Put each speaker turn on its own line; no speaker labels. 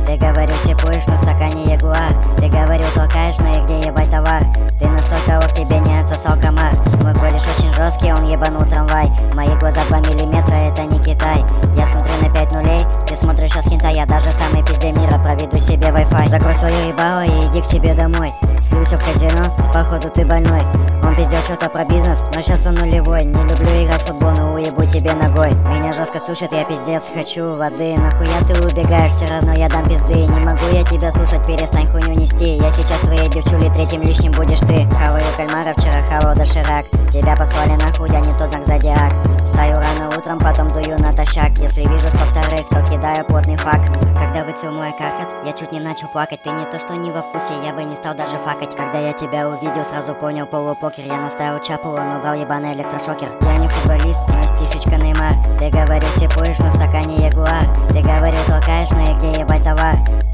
Ты говорил, сипуешь, но в стакане ягуар. Ты говорил, толкаешь, но и где ебать товар? Ты настолько ох, тебе не отсосал комар. Мой кореш очень жесткий, он ебанул трамвай. Мои глаза 2 миллиметра, это не Китай. Я смотрю на 5 нулей, ты смотришь с хинта. Я даже в самой пизде мира проведу себе Wi-Fi. Закрой свое ебало и иди к себе домой. Слился в казино, походу ты больной. Он пиздел что-то про бизнес, но сейчас он нулевой. Не люблю играть в футбол, но уебу тебе ногой. Меня жестко сушит, я пиздец хочу воды. Нахуя ты убегаешь, все равно я дам пизды. Не могу я тебя слушать, перестань хуйню нести. Я сейчас твоей девчули, третьим лишним будешь ты. Хаваю кальмара, вчера хавал доширак. Тебя послали нахуй, я не тот знак зодиак. Встаю рано утром, потом дую натощак. Если вижу 100 вторых, то кидаю плотный факт. Когда выцвел мой кархат, я чуть не начал плакать. Ты не то, что не во вкусе, я бы не стал даже факать. Когда я тебя увидел, сразу понял полупокер. Я наставил чапу, он убрал ебаный электрошокер. Я не футболист, но стишечка Неймар. Ты говорил, сипуешь, но в стакане ягуар. Ты говорил, толкаешь, но и где ебать товар?